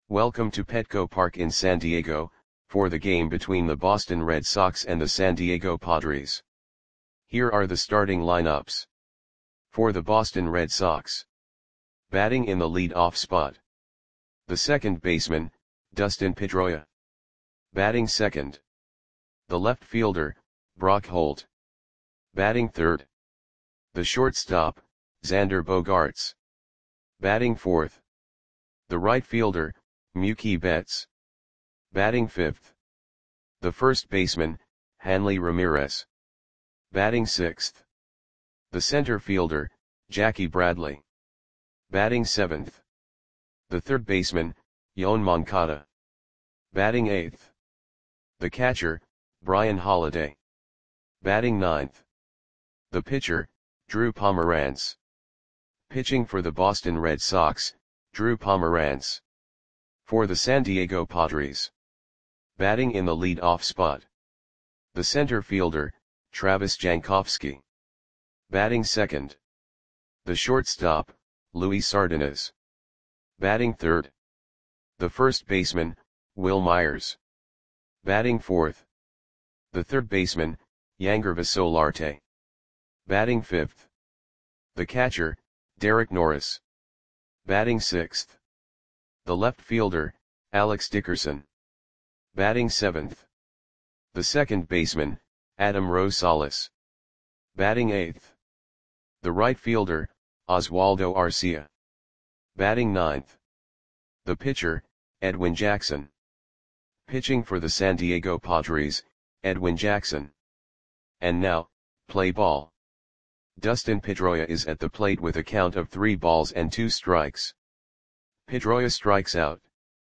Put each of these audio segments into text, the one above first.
Welcome to Petco Park in San Diego, for the game between the Boston Red Sox and the San Diego Padres. Here are the starting lineups. For the Boston Red Sox. Batting in the lead-off spot. The second baseman, Dustin Pedroia. Batting second. The left fielder, Brock Holt. Batting third. The shortstop, Xander Bogaerts. Batting fourth. The right fielder, Mookie Betts. Batting fifth. The first baseman, Hanley Ramirez. Batting sixth. The center fielder, Jackie Bradley. Batting seventh. The third baseman, Yoan Moncada. Batting eighth. The catcher, Brian Holiday. Batting ninth. The pitcher, Drew Pomeranz. Pitching for the Boston Red Sox, Drew Pomeranz. For the San Diego Padres. Batting in the lead-off spot. The center fielder, Travis Jankowski. Batting second. The shortstop, Luis Sardinas. Batting third. The first baseman, Wil Myers. Batting fourth. The third baseman, Yangervis Solarte. Batting fifth. The catcher, Derek Norris. Batting sixth. The left fielder, Alex Dickerson. Batting seventh. The second baseman, Adam Rosales. Batting eighth. The right fielder, Oswaldo Arcia. Batting ninth. The pitcher, Edwin Jackson. Pitching for the San Diego Padres, Edwin Jackson. And now, play ball. Dustin Pedroia is at the plate with a count of 3 balls and 2 strikes. Pedroia strikes out.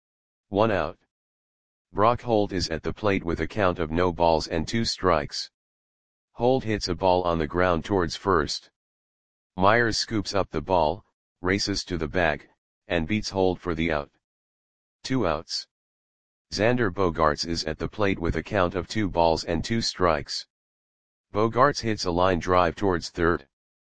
1 out. Brock Holt is at the plate with a count of no balls and 2 strikes. Holt hits a ball on the ground towards first. Myers scoops up the ball, races to the bag, and beats Holt for the out. 2 outs. Xander Bogaerts is at the plate with a count of 2 balls and 2 strikes. Bogaerts hits a line drive towards third.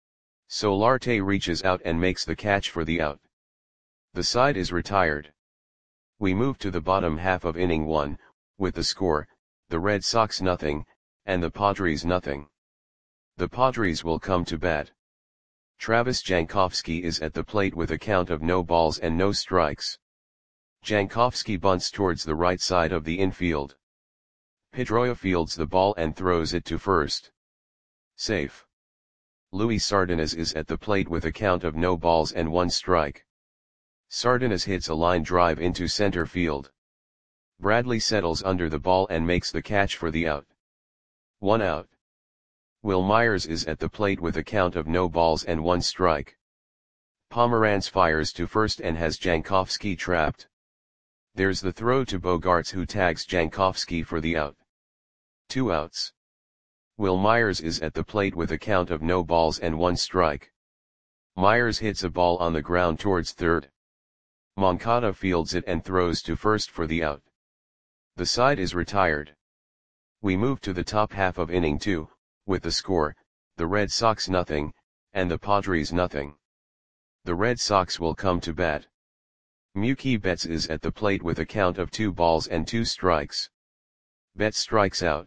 Solarte reaches out and makes the catch for the out. The side is retired. We move to the bottom half of inning 1, with the score, the Red Sox 0, and the Padres 0. The Padres will come to bat. Travis Jankowski is at the plate with a count of no balls and no strikes. Jankowski bunts towards the right side of the infield. Pedroia fields the ball and throws it to first. Safe. Luis Sardinas is at the plate with a count of no balls and 1 strike. Sardinas hits a line drive into center field. Bradley settles under the ball and makes the catch for the out. 1 out. Wil Myers is at the plate with a count of no balls and 1 strike. Pomeranz fires to first and has Jankowski trapped. There's the throw to Bogaerts, who tags Jankowski for the out. 2 outs. Wil Myers is at the plate with a count of no balls and 1 strike. Myers hits a ball on the ground towards third. Moncada fields it and throws to first for the out. The side is retired. We move to the top half of inning 2, with the score, the Red Sox 0, and the Padres 0. The Red Sox will come to bat. Mookie Betts is at the plate with a count of 2 balls and 2 strikes. Betts strikes out.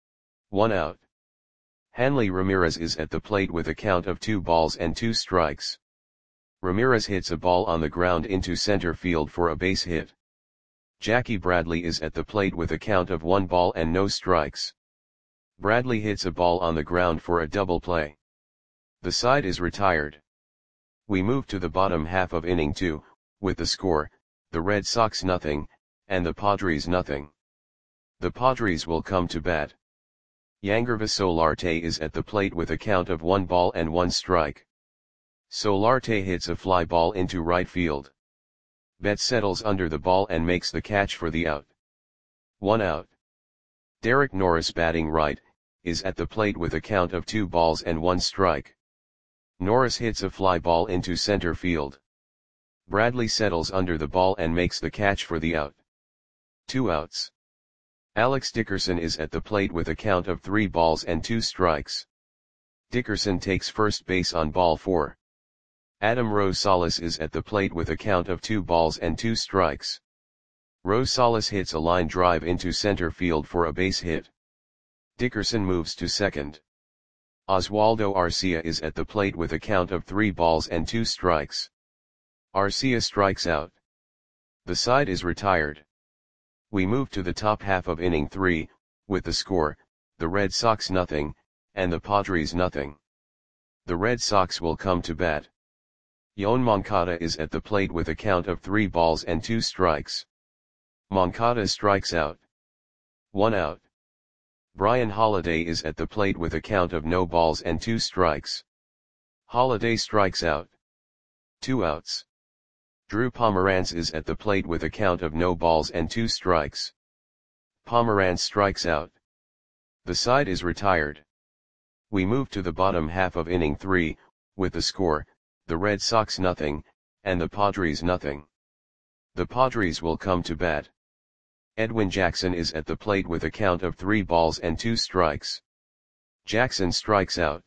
1 out. Hanley Ramirez is at the plate with a count of 2 balls and 2 strikes. Ramirez hits a ball on the ground into center field for a base hit. Jackie Bradley is at the plate with a count of 1 ball and no strikes. Bradley hits a ball on the ground for a double play. The side is retired. We move to the bottom half of inning 2, with the score, the Red Sox 0, and the Padres 0. The Padres will come to bat. Yangervis Solarte is at the plate with a count of 1 ball and 1 strike. Solarte hits a fly ball into right field. Betts settles under the ball and makes the catch for the out. 1 out. Derek Norris, batting right, is at the plate with a count of 2 balls and 1 strike. Norris hits a fly ball into center field. Bradley settles under the ball and makes the catch for the out. 2 outs. Alex Dickerson is at the plate with a count of 3 balls and 2 strikes. Dickerson takes first base on ball 4. Adam Rosales is at the plate with a count of 2 balls and 2 strikes. Rosales hits a line drive into center field for a base hit. Dickerson moves to second. Oswaldo Arcia is at the plate with a count of 3 balls and 2 strikes. Arcia strikes out. The side is retired. We move to the top half of inning 3, with the score, the Red Sox nothing, and the Padres nothing. The Red Sox will come to bat. Yoan Moncada is at the plate with a count of 3 balls and 2 strikes. Moncada strikes out. 1 out. Brian Holiday is at the plate with a count of no balls and 2 strikes. Holiday strikes out. 2 outs. Drew Pomeranz is at the plate with a count of no balls and 2 strikes. Pomeranz strikes out. The side is retired. We move to the bottom half of inning 3, with the score, the Red Sox nothing, and the Padres nothing. The Padres will come to bat. Edwin Jackson is at the plate with a count of 3 balls and 2 strikes. Jackson strikes out.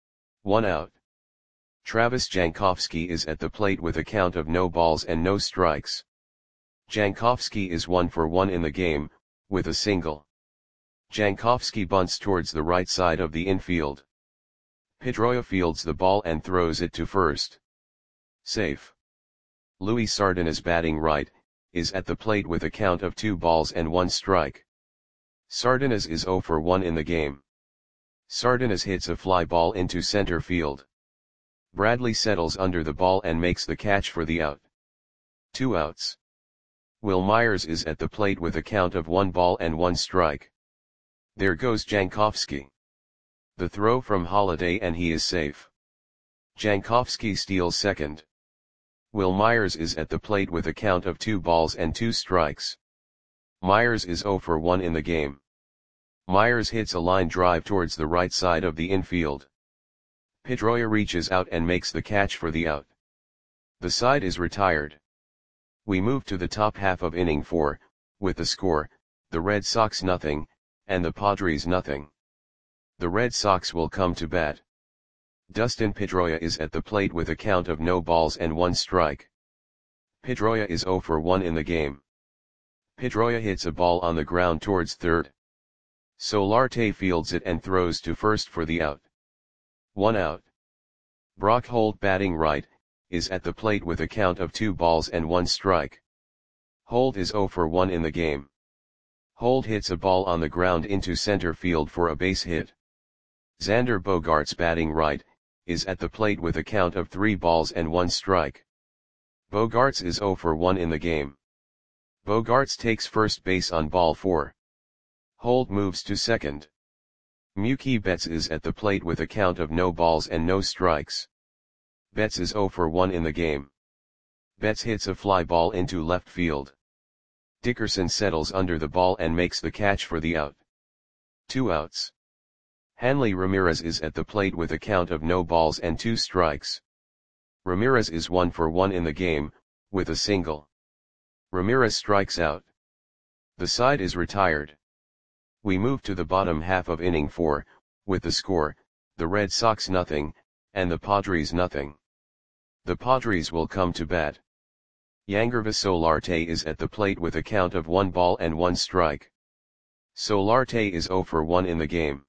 1 out. Travis Jankowski is at the plate with a count of no balls and no strikes. Jankowski is 1 for 1 in the game, with a single. Jankowski bunts towards the right side of the infield. Pedroia fields the ball and throws it to first. Safe. Luis Sardinas, batting right, is at the plate with a count of 2 balls and 1 strike. Sardinas is 0 for 1 in the game. Sardinas hits a fly ball into center field. Bradley settles under the ball and makes the catch for the out. 2 outs. Will Myers is at the plate with a count of 1 ball and 1 strike. There goes Jankowski. The throw from Holiday and he is safe. Jankowski steals second. Will Myers is at the plate with a count of 2 balls and 2 strikes. Myers is 0 for 1 in the game. Myers hits a line drive towards the right side of the infield. Pedroia reaches out and makes the catch for the out. The side is retired. We move to the top half of inning 4, with the score, the Red Sox nothing, and the Padres nothing. The Red Sox will come to bat. Dustin Pedroia is at the plate with a count of no balls and 1 strike. Pedroia is 0 for 1 in the game. Pedroia hits a ball on the ground towards third. Solarte fields it and throws to first for the out. 1 out. Brock Holt, batting right, is at the plate with a count of 2 balls and 1 strike. Holt is 0 for 1 in the game. Holt hits a ball on the ground into center field for a base hit. Xander Bogaerts, batting right, is at the plate with a count of 3 balls and 1 strike. Bogaerts is 0 for 1 in the game. Bogaerts takes first base on ball 4. Holt moves to second. Mookie Betts is at the plate with a count of no balls and no strikes. Betts is 0 for 1 in the game. Betts hits a fly ball into left field. Dickerson settles under the ball and makes the catch for the out. 2 outs. Hanley Ramirez is at the plate with a count of no balls and 2 strikes. Ramirez is 1 for 1 in the game, with a single. Ramirez strikes out. The side is retired. We move to the bottom half of inning 4, with the score, the Red Sox nothing, and the Padres nothing. The Padres will come to bat. Yangervis Solarte is at the plate with a count of 1 ball and 1 strike. Solarte is 0 for 1 in the game.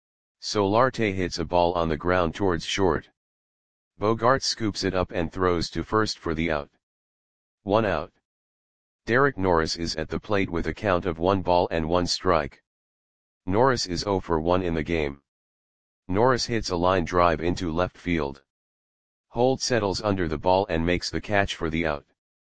Solarte hits a ball on the ground towards short. Bogaerts scoops it up and throws to first for the out. 1 out. Derek Norris is at the plate with a count of 1 ball and 1 strike. Norris is 0 for 1 in the game. Norris hits a line drive into left field. Holt settles under the ball and makes the catch for the out.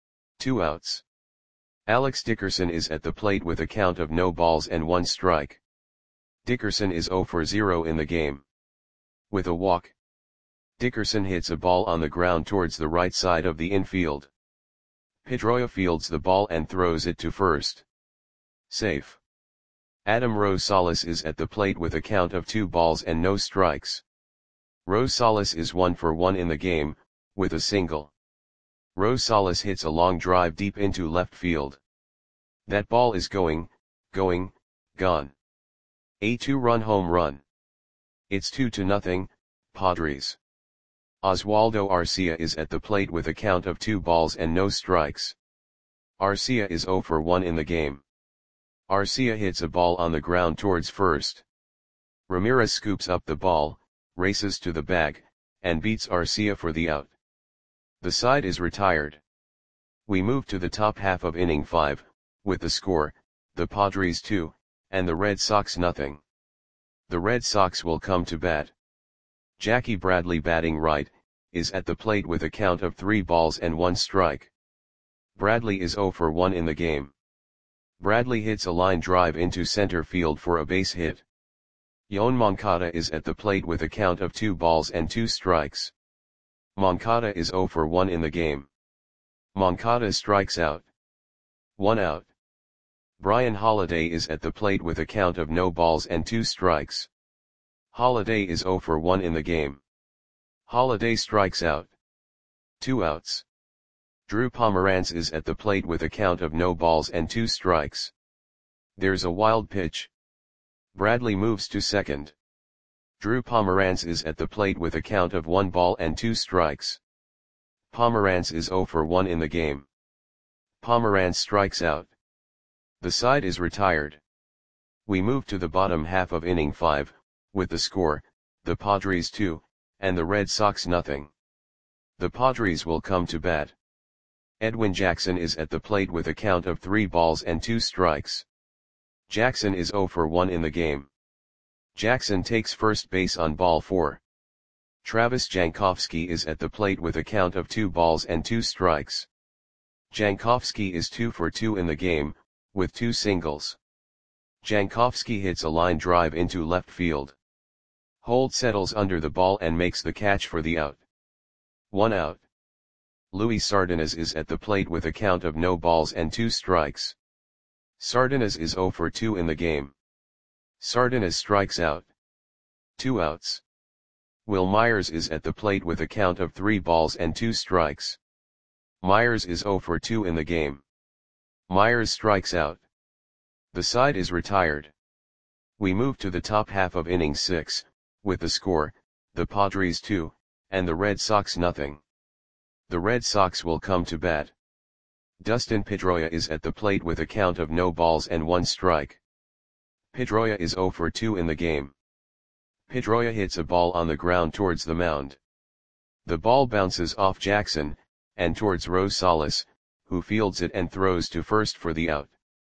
2 outs. Alex Dickerson is at the plate with a count of no balls and 1 strike. Dickerson is 0 for 0 in the game. With a walk. Dickerson hits a ball on the ground towards the right side of the infield. Pedroia fields the ball and throws it to first. Safe. Adam Rosales is at the plate with a count of 2 balls and no strikes. Rosales is 1 for 1 in the game, with a single. Rosales hits a long drive deep into left field. That ball is going, gone. A 2-run home run. It's 2-0, Padres. Oswaldo Arcia is at the plate with a count of 2 balls and no strikes. Arcia is 0 for 1 in the game. Arcia hits a ball on the ground towards first. Ramirez scoops up the ball, races to the bag, and beats Arcia for the out. The side is retired. We move to the top half of inning 5, with the score, the Padres 2, and the Red Sox nothing. The Red Sox will come to bat. Jackie Bradley, batting right, is at the plate with a count of 3 balls and 1 strike. Bradley is 0 for 1 in the game. Bradley hits a line drive into center field for a base hit. Yoan Moncada is at the plate with a count of 2 balls and 2 strikes. Moncada is 0 for 1 in the game. Moncada strikes out. 1 out. Brian Holiday is at the plate with a count of no balls and 2 strikes. Holiday is 0 for 1 in the game. Holiday strikes out. 2 outs. Drew Pomeranz is at the plate with a count of no balls and 2 strikes. There's a wild pitch. Bradley moves to second. Drew Pomeranz is at the plate with a count of 1 ball and 2 strikes. Pomeranz is 0 for 1 in the game. Pomeranz strikes out. The side is retired. We move to the bottom half of inning 5, with the score, the Padres 2, and the Red Sox nothing. The Padres will come to bat. Edwin Jackson is at the plate with a count of 3 balls and 2 strikes. Jackson is 0 for 1 in the game. Jackson takes first base on ball 4. Travis Jankowski is at the plate with a count of 2 balls and 2 strikes. Jankowski is 2 for 2 in the game, with 2 singles. Jankowski hits a line drive into left field. Holt settles under the ball and makes the catch for the out. 1 out. Luis Sardinas is at the plate with a count of no balls and 2 strikes. Sardinas is 0 for 2 in the game. Sardinas strikes out. 2 outs. Will Myers is at the plate with a count of 3 balls and 2 strikes. Myers is 0 for 2 in the game. Myers strikes out. The side is retired. We move to the top half of inning 6, with the score, the Padres 2, and the Red Sox nothing. The Red Sox will come to bat. Dustin Pedroia is at the plate with a count of no balls and 1 strike. Pedroia is 0 for 2 in the game. Pedroia hits a ball on the ground towards the mound. The ball bounces off Jackson, and towards Rosales, who fields it and throws to first for the out.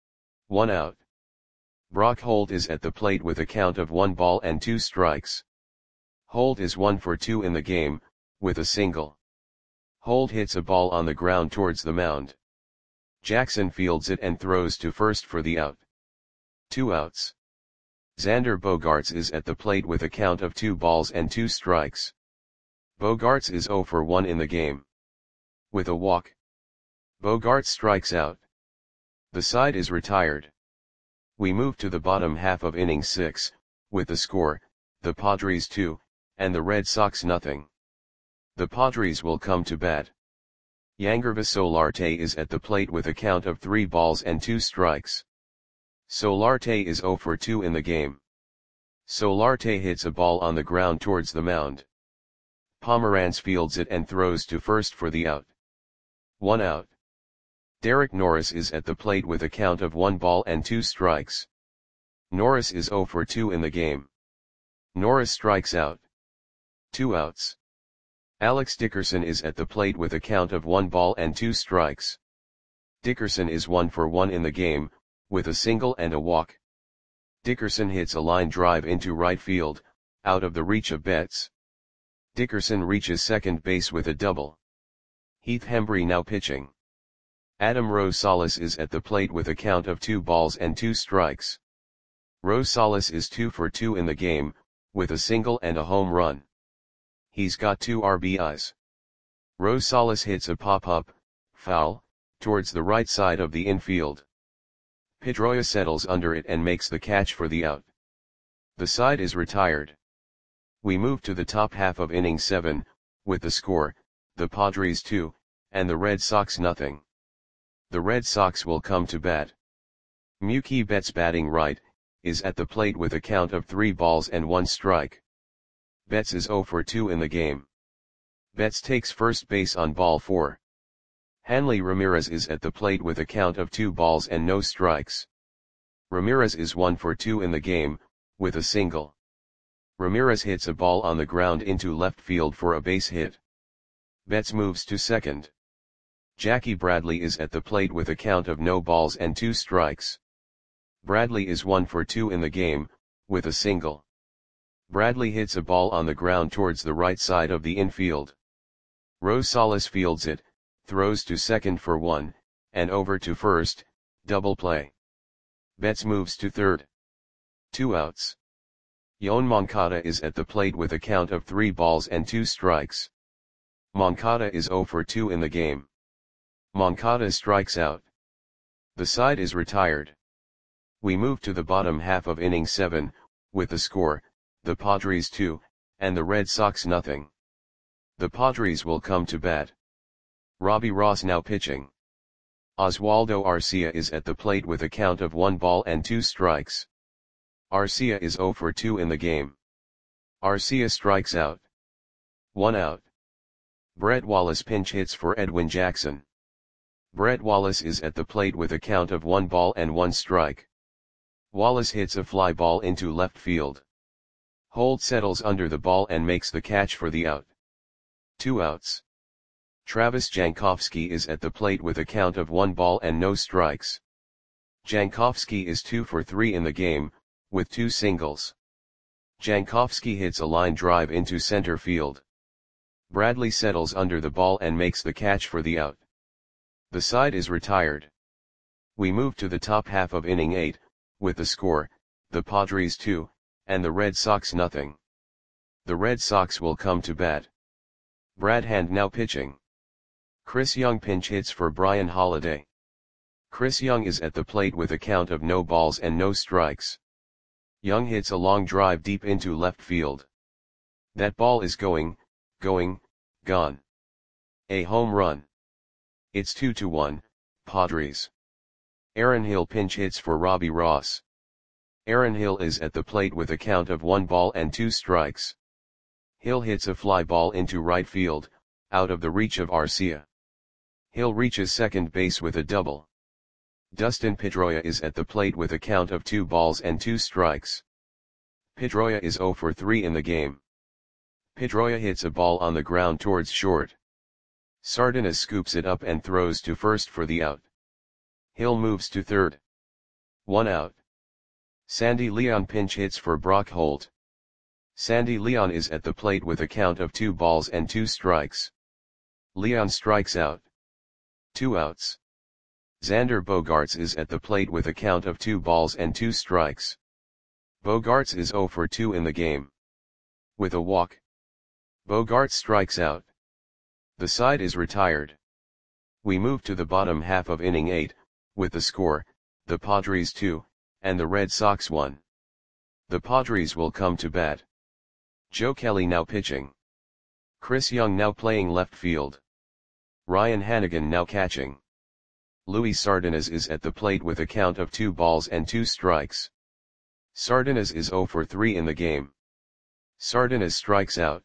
1 out. Brock Holt is at the plate with a count of 1 ball and 2 strikes. Holt is 1 for 2 in the game, with a single. Holt hits a ball on the ground towards the mound. Jackson fields it and throws to first for the out. 2 outs. Xander Bogaerts is at the plate with a count of 2 balls and 2 strikes. Bogaerts is 0 for 1 in the game. With a walk. Bogaerts strikes out. The side is retired. We move to the bottom half of inning 6, with the score, the Padres 2, and the Red Sox nothing. The Padres will come to bat. Yangervis Solarte is at the plate with a count of 3 balls and 2 strikes. Solarte is 0 for 2 in the game. Solarte hits a ball on the ground towards the mound. Pomeranz fields it and throws to first for the out. 1 out. Derek Norris is at the plate with a count of 1 ball and 2 strikes. Norris is 0 for 2 in the game. Norris strikes out. 2 outs. Alex Dickerson is at the plate with a count of 1 ball and 2 strikes. Dickerson is 1 for 1 in the game, with a single and a walk. Dickerson hits a line drive into right field, out of the reach of Betts. Dickerson reaches second base with a double. Heath Hembree now pitching. Adam Rosales is at the plate with a count of 2 balls and 2 strikes. Rosales is 2 for 2 in the game, with a single and a home run. He's got 2 RBIs. Rosales hits a pop-up, foul, towards the right side of the infield. Pedroia settles under it and makes the catch for the out. The side is retired. We move to the top half of inning 7, with the score, the Padres 2, and the Red Sox nothing. The Red Sox will come to bat. Mookie Betts, batting right, is at the plate with a count of 3 balls and 1 strike. Betts is 0 for 2 in the game. Betts takes first base on ball 4. Hanley Ramirez is at the plate with a count of 2 balls and no strikes. Ramirez is 1 for 2 in the game, with a single. Ramirez hits a ball on the ground into left field for a base hit. Betts moves to second. Jackie Bradley is at the plate with a count of no balls and 2 strikes. Bradley is 1 for 2 in the game, with a single. Bradley hits a ball on the ground towards the right side of the infield. Rosales fields it, throws to second for 1, and over to first, double play. Betts moves to third. 2 outs. Yoan Moncada is at the plate with a count of 3 balls and 2 strikes. Moncada is 0 for 2 in the game. Moncada strikes out. The side is retired. We move to the bottom half of inning 7, with the score, the Padres 2, and the Red Sox nothing. The Padres will come to bat. Robbie Ross now pitching. Oswaldo Arcia is at the plate with a count of 1 ball and 2 strikes. Arcia is 0 for 2 in the game. Arcia strikes out. 1 out. Brett Wallace pinch hits for Edwin Jackson. Brett Wallace is at the plate with a count of 1 ball and 1 strike. Wallace hits a fly ball into left field. Holt settles under the ball and makes the catch for the out. 2 outs. Travis Jankowski is at the plate with a count of 1 ball and no strikes. Jankowski is 2 for 3 in the game, with 2 singles. Jankowski hits a line drive into center field. Bradley settles under the ball and makes the catch for the out. The side is retired. We move to the top half of inning 8, with the score, the Padres 2, and the Red Sox nothing. The Red Sox will come to bat. Brad Hand now pitching. Chris Young pinch hits for Brian Holiday. Chris Young is at the plate with a count of no balls and no strikes. Young hits a long drive deep into left field. That ball is gone. A home run. It's 2-1, Padres. Aaron Hill pinch hits for Robbie Ross. Aaron Hill is at the plate with a count of 1 ball and 2 strikes. Hill hits a fly ball into right field, out of the reach of Arcia. Hill reaches second base with a double. Dustin Pedroia is at the plate with a count of 2 balls and 2 strikes. Pedroia is 0 for 3 in the game. Pedroia hits a ball on the ground towards short. Sardinas scoops it up and throws to first for the out. Hill moves to third. 1 out. Sandy Leon pinch hits for Brock Holt. Sandy Leon is at the plate with a count of 2 balls and 2 strikes. Leon strikes out. 2 outs. Xander Bogaerts is at the plate with a count of 2 balls and 2 strikes. Bogaerts is 0 for 2 in the game. With a walk. Bogaerts strikes out. The side is retired. We move to the bottom half of inning 8, with the score, the Padres 2, and the Red Sox 1. The Padres will come to bat. Joe Kelly now pitching. Chris Young now playing left field. Ryan Hannigan now catching. Luis Sardinas is at the plate with a count of 2 balls and 2 strikes. Sardinas is 0 for 3 in the game. Sardinas strikes out.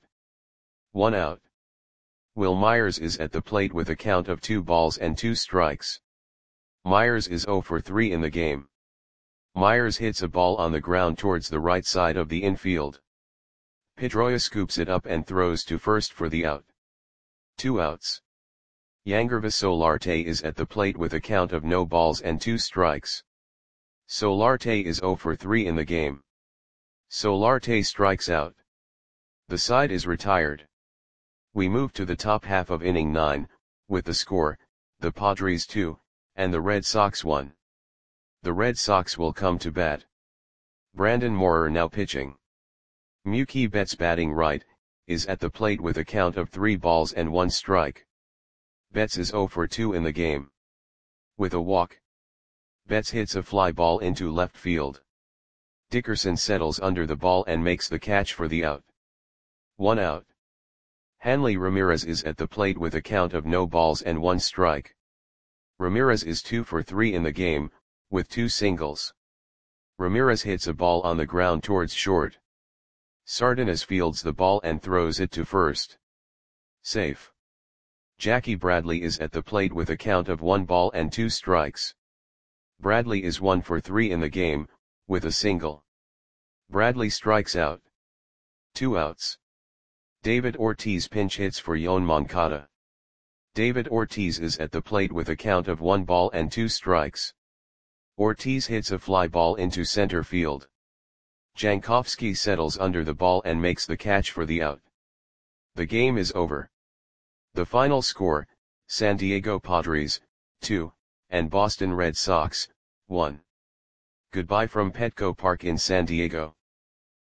1 out. Will Myers is at the plate with a count of 2 balls and 2 strikes. Myers is 0 for 3 in the game. Myers hits a ball on the ground towards the right side of the infield. Pedroia scoops it up and throws to first for the out. 2 outs. Yangervis Solarte is at the plate with a count of no balls and 2 strikes. Solarte is 0 for 3 in the game. Solarte strikes out. The side is retired. We move to the top half of inning 9, with the score, the Padres 2, and the Red Sox 1. The Red Sox will come to bat. Brandon Moorer now pitching. Mookie Betts batting right, is at the plate with a count of 3 balls and 1 strike. Betts is 0 for 2 in the game. With a walk. Betts hits a fly ball into left field. Dickerson settles under the ball and makes the catch for the out. 1 out. Hanley Ramirez is at the plate with a count of no balls and 1 strike. Ramirez is 2 for 3 in the game, with 2 singles. Ramirez hits a ball on the ground towards short. Sardinas fields the ball and throws it to first. Safe. Jackie Bradley is at the plate with a count of 1 ball and 2 strikes. Bradley is 1 for 3 in the game, with a single. Bradley strikes out. 2 outs. David Ortiz pinch hits for Yoan Moncada. David Ortiz is at the plate with a count of 1 ball and 2 strikes. Ortiz hits a fly ball into center field. Jankowski settles under the ball and makes the catch for the out. The game is over. The final score, San Diego Padres, 2, and Boston Red Sox, 1. Goodbye from Petco Park in San Diego.